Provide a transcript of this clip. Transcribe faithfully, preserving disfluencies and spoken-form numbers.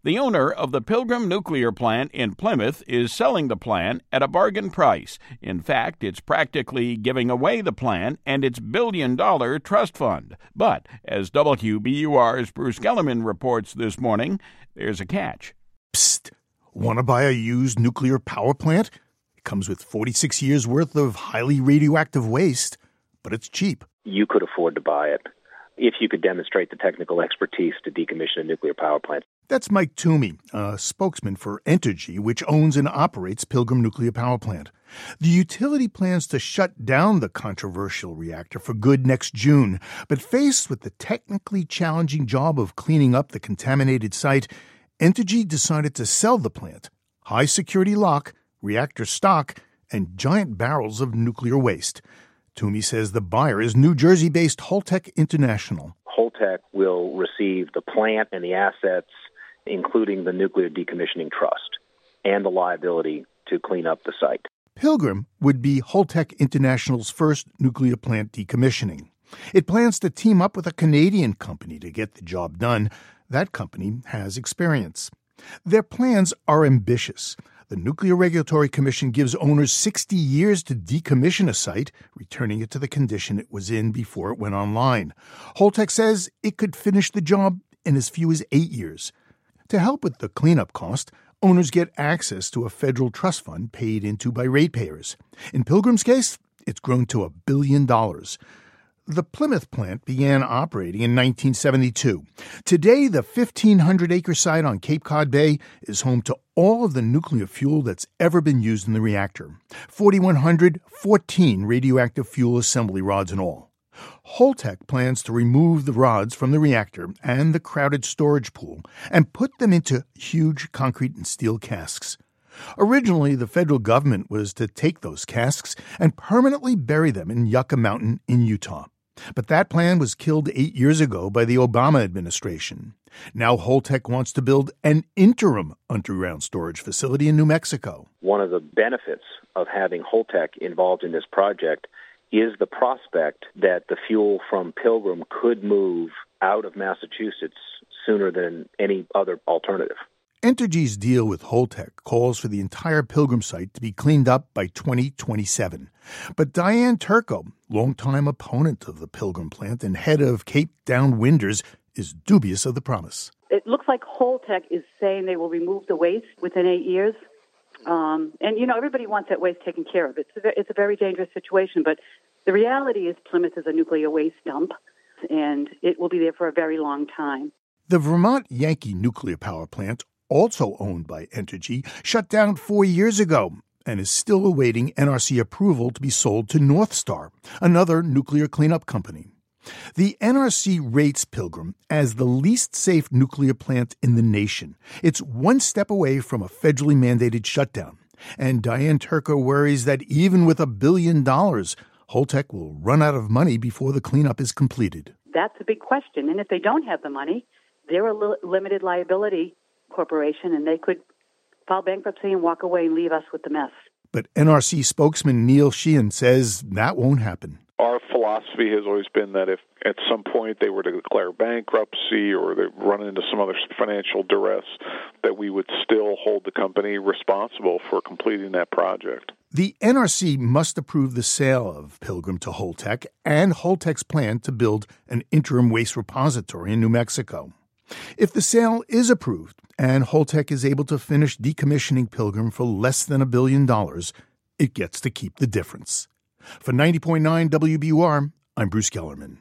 The owner of the Pilgrim Nuclear Plant in Plymouth is selling the plant at a bargain price. In fact, it's practically giving away the plant and its billion-dollar trust fund. But, as W B U R's Bruce Gellerman reports this morning, there's a catch. Psst! Want to buy a used nuclear power plant? It comes with forty-six years' worth of highly radioactive waste, but it's cheap. You could afford to buy it if you could demonstrate the technical expertise to decommission a nuclear power plant. That's Mike Toomey, a spokesman for Entergy, which owns and operates Pilgrim Nuclear Power Plant. The utility plans to shut down the controversial reactor for good next June, but faced with the technically challenging job of cleaning up the contaminated site, Entergy decided to sell the plant, high-security lock, reactor stock, and giant barrels of nuclear waste. Toomey says the buyer is New Jersey-based Holtec International. Holtec will receive the plant and the assets, including the Nuclear Decommissioning Trust, and the liability to clean up the site. Pilgrim would be Holtec International's first nuclear plant decommissioning. It plans to team up with a Canadian company to get the job done. That company has experience. Their plans are ambitious. The Nuclear Regulatory Commission gives owners sixty years to decommission a site, returning it to the condition it was in before it went online. Holtec says it could finish the job in as few as eight years. To help with the cleanup cost, owners get access to a federal trust fund paid into by ratepayers. In Pilgrim's case, it's grown to a billion dollars. The Plymouth plant began operating in nineteen seventy-two. Today, the fifteen hundred acre site on Cape Cod Bay is home to all of the nuclear fuel that's ever been used in the reactor. four thousand one hundred fourteen radioactive fuel assembly rods in all. Holtec plans to remove the rods from the reactor and the crowded storage pool and put them into huge concrete and steel casks. Originally, the federal government was to take those casks and permanently bury them in Yucca Mountain in Utah. But that plan was killed eight years ago by the Obama administration. Now Holtec wants to build an interim underground storage facility in New Mexico. One of the benefits of having Holtec involved in this project is the prospect that the fuel from Pilgrim could move out of Massachusetts sooner than any other alternative. Entergy's deal with Holtec calls for the entire Pilgrim site to be cleaned up by twenty twenty-seven. But Diane Turco, longtime opponent of the Pilgrim plant and head of Cape Downwinders, is dubious of the promise. It looks like Holtec is saying they will remove the waste within eight years. Um, and, you know, everybody wants that waste taken care of. It's a, it's a very dangerous situation. But the reality is Plymouth is a nuclear waste dump, and it will be there for a very long time. The Vermont Yankee nuclear power plant, also owned by Entergy, shut down four years ago and is still awaiting N R C approval to be sold to North Star, another nuclear cleanup company. The N R C rates Pilgrim as the least safe nuclear plant in the nation. It's one step away from a federally mandated shutdown. And Diane Turco worries that even with a billion dollars, Holtec will run out of money before the cleanup is completed. That's a big question. And if they don't have the money, they're a li- limited liability corporation, and they could file bankruptcy and walk away and leave us with the mess. But N R C spokesman Neil Sheehan says that won't happen. Our philosophy has always been that if at some point they were to declare bankruptcy or they run into some other financial duress, that we would still hold the company responsible for completing that project. The N R C must approve the sale of Pilgrim to Holtec and Holtec's plan to build an interim waste repository in New Mexico. If the sale is approved and Holtec is able to finish decommissioning Pilgrim for less than a billion dollars, it gets to keep the difference. For ninety point nine W B U R, I'm Bruce Gellerman.